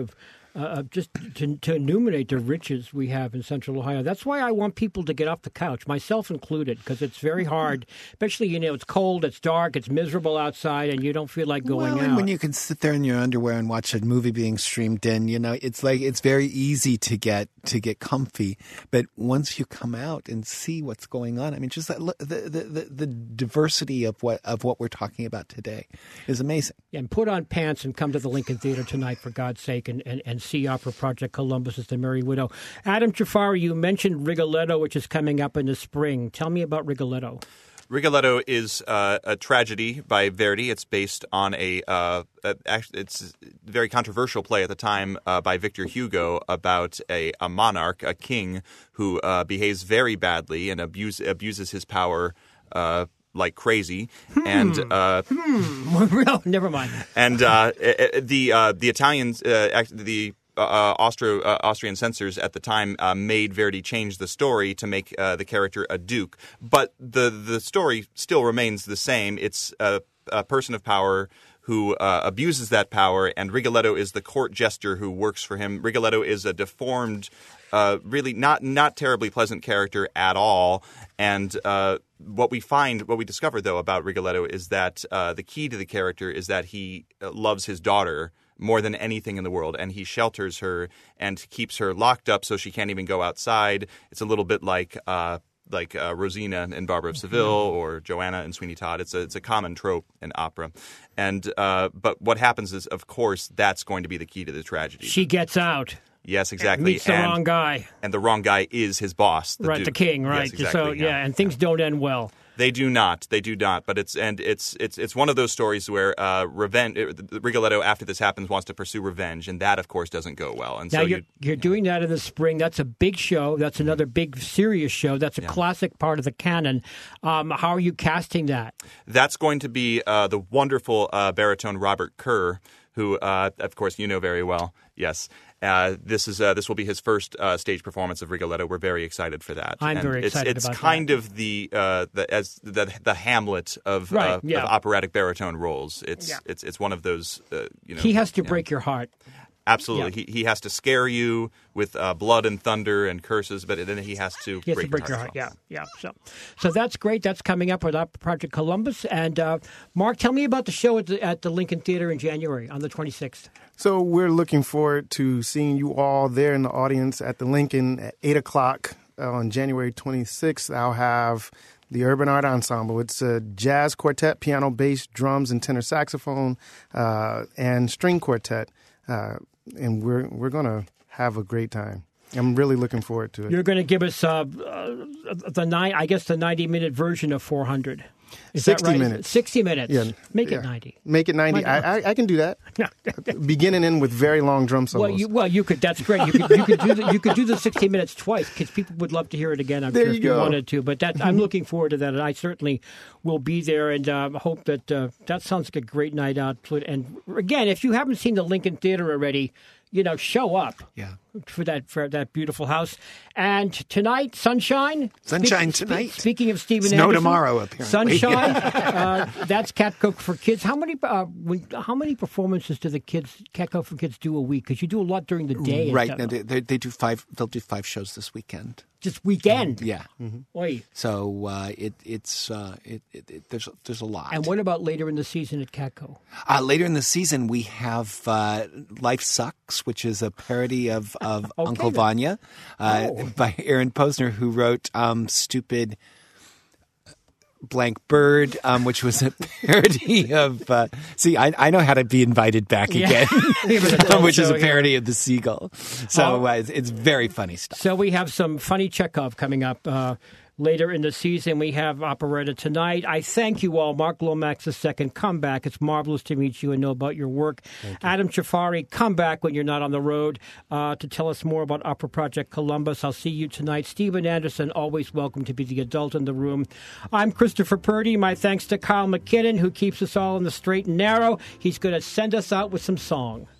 uh, just to, to enumerate the riches we have in Central Ohio. That's why I want people to get off the couch, myself included, because it's very hard, especially, you know, it's cold, it's dark, it's miserable outside, and you don't feel like going well, out. And when you can sit there in your underwear and watch a movie being streamed in, you know, it's like it's very easy to get to get comfy. But once you come out and see what's going on, I mean, just that, the, the the the diversity of what of what we're talking about today is amazing. And put on pants and come to the Lincoln Theater tonight, for God's sake, and, and, and see Opera Project Columbus as the Merry Widow. Adam Jafari, you mentioned Rigoletto, which is coming up in the spring. Tell me about Rigoletto. Rigoletto is uh, a tragedy by Verdi. It's based on a, uh, a it's a very controversial play at the time uh, by Victor Hugo about a, a monarch, a king, who uh, behaves very badly and abuse, abuses his power uh, like crazy. Hmm. And uh, hmm. no, never mind. And uh, the uh, the Italians, uh, the Uh, Austro, uh, Austrian censors at the time uh, made Verdi change the story to make uh, the character a duke. But the, the story still remains the same. It's a, a person of power who uh, abuses that power, and Rigoletto is the court jester who works for him. Rigoletto is a deformed, uh, really not not terribly pleasant character at all. And uh, what we find, what we discover, though, about Rigoletto is that uh, the key to the character is that he loves his daughter more than anything in the world, and he shelters her and keeps her locked up so she can't even go outside. It's a little bit like uh, like uh, Rosina in Barbara of Seville or Joanna in Sweeney Todd. It's a it's a common trope in opera, and uh, but what happens is, of course, that's going to be the key to the tragedy. She gets out. Yes, exactly. Meets the and, wrong guy. And the wrong guy is his boss, the right? Duke. The king, right? Yes, exactly, so yeah, yeah. and things don't end well. They do not. They do not. But it's and it's it's it's one of those stories where uh, revenge. Rigoletto, after this happens, wants to pursue revenge, and that, of course, doesn't go well. And now so you're you, you're doing that in the spring. That's a big show. That's another big serious show. That's a yeah. classic part of the canon. Um, how are you casting that? That's going to be uh, the wonderful uh, baritone Robert Kerr, who, uh, of course, you know very well. Yes. Uh, this is uh, this will be his first uh, stage performance of Rigoletto. We're very excited for that. I'm and very excited it's, about It's kind that. of the uh, the as the the Hamlet of, Right, uh, yeah. of operatic baritone roles. It's Yeah. it's it's one of those. Uh, you know, He has to yeah. break your heart. Absolutely, Yeah. he he has to scare you with uh, blood and thunder and curses, but then he has to He has break, to break your your heart. as Yeah, yeah. So, so that's great. That's coming up with Opera Project Columbus. And uh, Mark, tell me about the show at the, at the Lincoln Theater in January on the twenty-sixth. So we're looking forward to seeing you all there in the audience at the Lincoln at eight o'clock on January twenty-sixth. I'll have the Urban Art Ensemble. It's a jazz quartet, piano, bass, drums, and tenor saxophone, uh, and string quartet. Uh, and we're we're going to have a great time. I'm really looking forward to it. You're going to give us uh, uh, the nine, I guess, the ninety-minute version of four hundred. Is sixty that right? minutes. sixty minutes. Yeah. Make Yeah. it ninety. Make it ninety. Why not? I, I I can do that. Beginning in with very long drum solos. Well, you well you could. That's great. You could you could do the, you could do the sixty minutes twice because people would love to hear it again. I'm There sure you if you go. wanted to. But that I'm looking forward to that, and I certainly will be there. And uh, hope that uh, that sounds like a great night out. And again, if you haven't seen the Lincoln Theater already, you know, show up. Yeah. For that for that beautiful house. And tonight, sunshine. Sunshine Speak- tonight. spe- speaking of Stephen Snow Anderson, tomorrow, apparently. Sunshine. uh, that's Cat Cook for Kids. How many uh, when, how many performances do the kids Cat Cook for Kids do a week? Because you do a lot during the day. and Right. stuff. No, they, they they do five. They'll do five shows this weekend. Just weekend. Yeah. Oi. So uh, it it's uh, it, it, it there's there's a lot. And what about later in the season at Catco? Uh, later in the season, we have uh, Life Sucks, which is a parody of, of Okay, Uncle then. Vanya uh, Oh. by Aaron Posner, who wrote um, Stupid Blank Bird, um, which was a parody of... Uh, see, I, I know how to be invited back Yeah. again, which is So a parody of The Seagull. So Oh. uh, it's, it's very funny stuff. So we have some funny Chekhov coming up uh, later in the season. We have operetta tonight. I thank you all. Mark Lomax the second, come back. It's marvelous to meet you and know about your work. Adam Jafari, come back when you're not on the road uh, to tell us more about Opera Project Columbus. I'll see you tonight. Stephen Anderson, always welcome to be the adult in the room. I'm Christopher Purdy. My thanks to Kyle McKinnon, who keeps us all in the straight and narrow. He's going to send us out with some song.